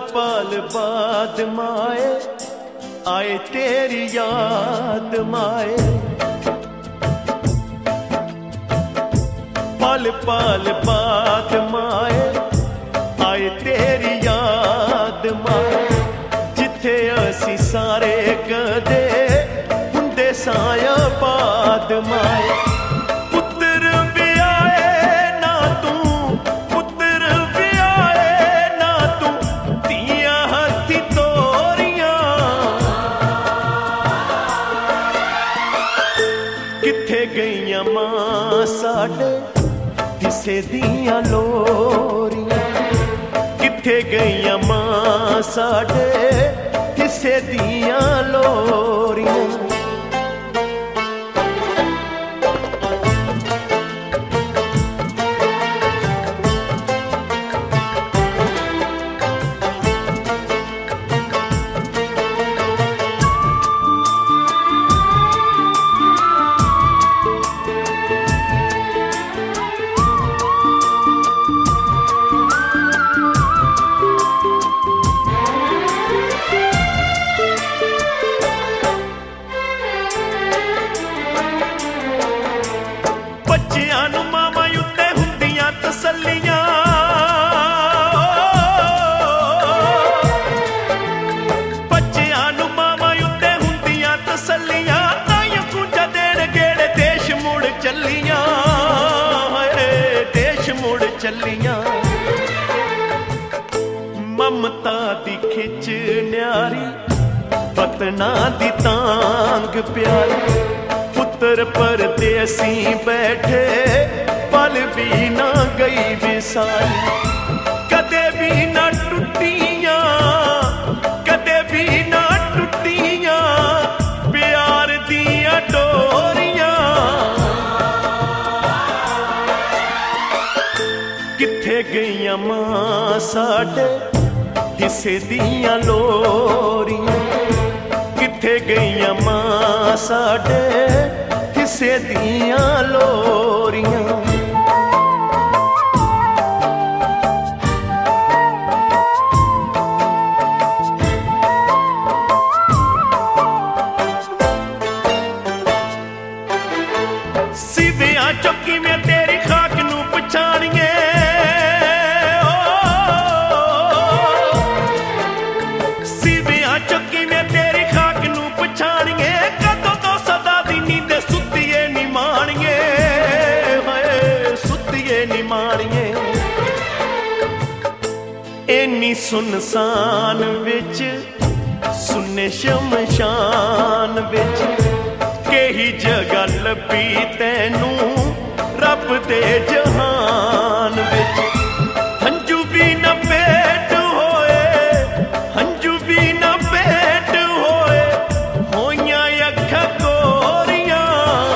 पल बाद माए आए तेरी याद माए, पल पल बाद माए आए तेरी याद माए, जिथे असी सारे कदे हुंदे साया बाद माए। पुत्र भी आए ना तू, पुत्र भी आए ना तू, दियां हथी तोरियां किथे गईयां मां साडे हिस्से दियां लोरियां, किथे गईयां मां साडे हिस्से दियां लोरियां। चलियां ममता दी खिच न्यारी, पतना दी तांग प्यारी, पुत्र परदेसी बैठे पल भी ना गई विसारी, कदे भी ना टुटियां, कदे भी ना टुटियां प्यार दियां डोरियां। किथे गईयां मां साडे हिस्से दियां लोरियां, किथे गईयां मां साडे हिस्से दियां लोरियां। सिवियां चौकी में तेरी खाक नू पछाणिए, इन्नी सुनसान विच सुन्ने शमशान विच केही जगह लभी तैनू रब दे जहान विच। हंजू भी न पेट होए, हंजू भी न पेट होए, होइयां अखां कोरियां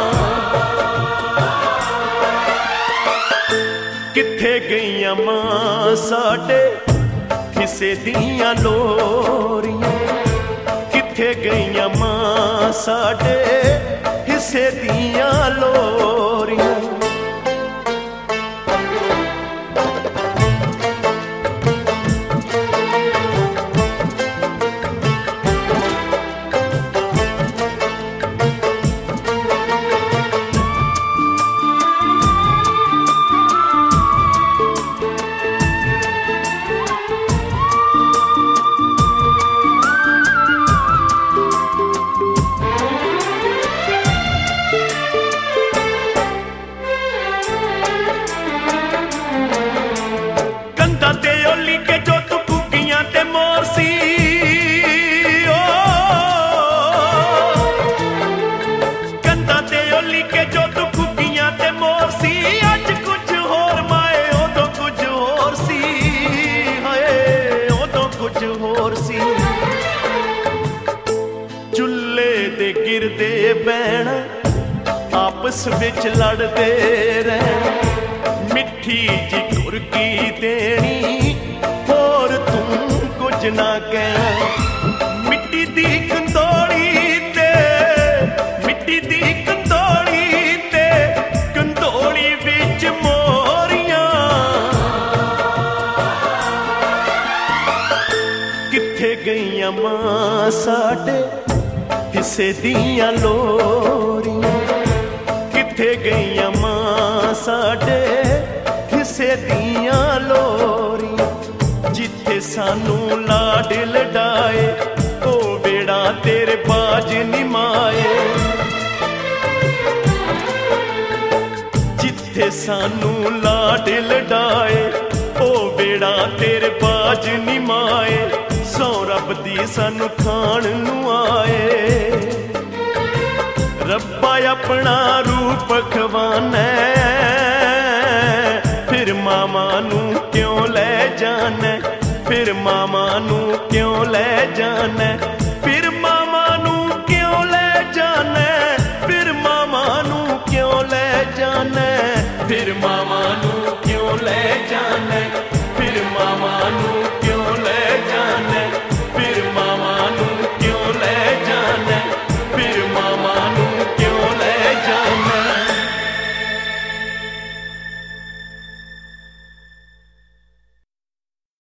किथे गईयां मां साडे हिस्से दियां लोरियां, किथे गईयां मां साडे हिस्से दियां लोरियां। गिरदे बैण आपस विच लड़दे रहन, मिठी जी कुरकी देनी होर तू कुछ ना कहना। मिट्टी दी कंदोली ते, मिट्टी दी कंदोली ते कंदोली विच मोरियां किथे गईयां मां साडे हिस्से दियां लोरियां, किथे गईयां मां साडे हिस्से दियां लोरियां। जिथे सानू लाड लडाए ओ बेड़ा तेरे बाज निमाए, जिथे सानू लाड लडाए ओ बेड़ा तेरे बाज निमाए। सौ रब दी सानू खाण नू आए, रब्बा अपना रूप खवाना फिर मामा नू क्यों ले जाना, फिर मामा नू क्यों ले जाना, फिर मामा नू क्यों ले जाना, फिर मामा नू क्यों ले जाना, फिर मामा नू क्यों ले जाना।